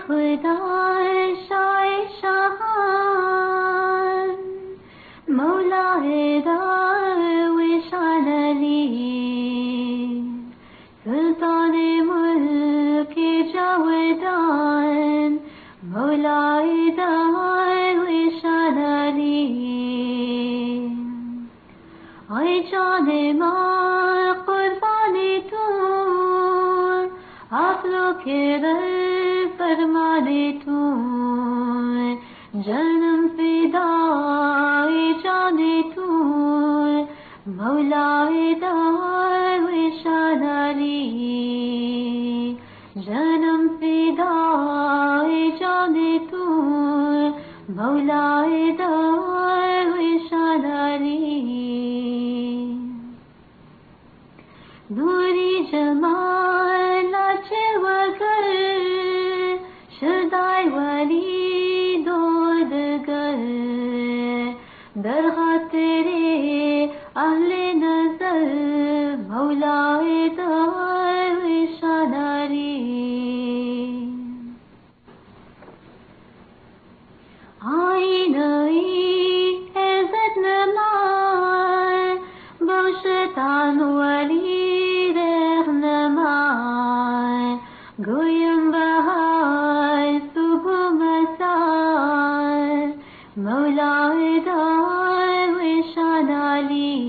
खुदा शाए शाहान मौला दाविशान अली सुल्तान मुल्क जावेदान मौला दाविशान अली आए जाने माँ कुर्बानी तू आप लोग के दर फरमाने तू जन्म फिदाए जाने तू मौलाए दाविशान अली जन्म फिदाए जाने तू मौलाए दाविशान अली दूरी जमाल वगर शुदाई वली दोदगर दरगाह तेरे अहले नजर मौलाए दाविशान अली आई नई इज्जत नमाय बहुशतान वली गोयम बहार सुबह मसार मौलाए दाविशान अली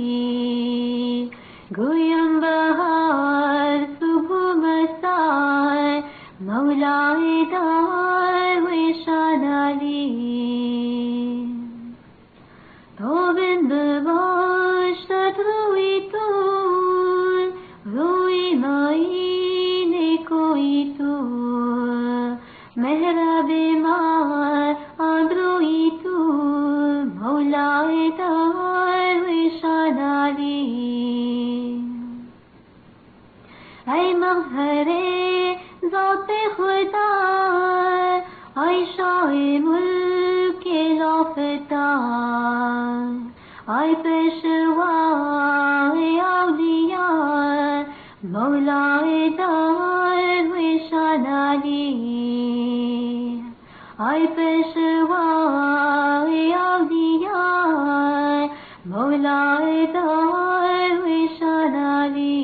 गोयम बहार सुबह मसार मौलाए दाविशान अली गोविंद बाशत रोई तू रोई माई कोई तू मेहराबे मार आंद्रोई तू मौलाए दाविशान अली ऐ महरे ज़ाते खुदा ऐ शाहे मुल्क लाफता ऐ पेशवा औलिया मौलाए दाविशान अली आए पेशवा औलिया मौलाए दाविशान अली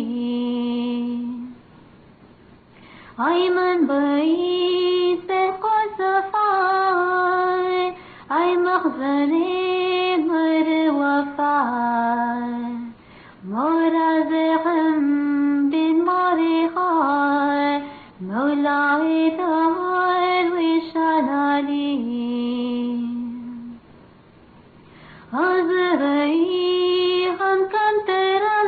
आए मनबई से क़ज़फ़ाए आए मख़ज़ने मर वफ़ाए मोराज़ गम मौलाए दाविशान अली हज़रई हम कंतरम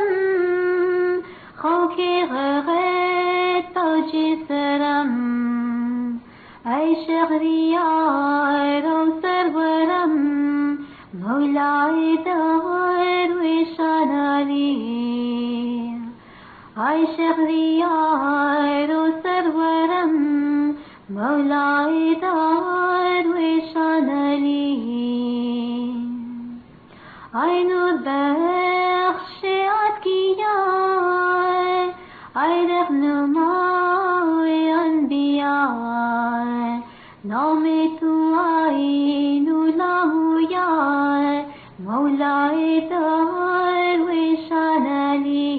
खौके गए तौजी सरम ऐ शहरियार सरवरम मौलाए दाविशान अली आय शहरियार सरवरम मौलाए दाविशान अली आय नूर बख्श अतिया आय रहनुमाए अनबिया नामे तू आई नुलाहुया मौलाए दाविशान अली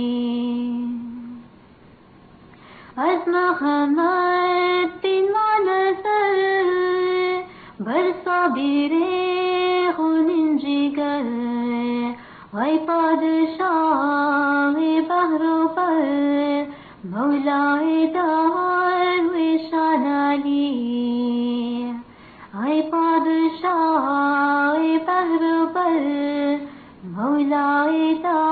अज़मा हमाद बिन नज़र बरसा बिरे खुनिन जिगर ऐ पादशाह बहरो पर मौलाए दाविशान अली ऐ पादशाह बहरो पर मौलाए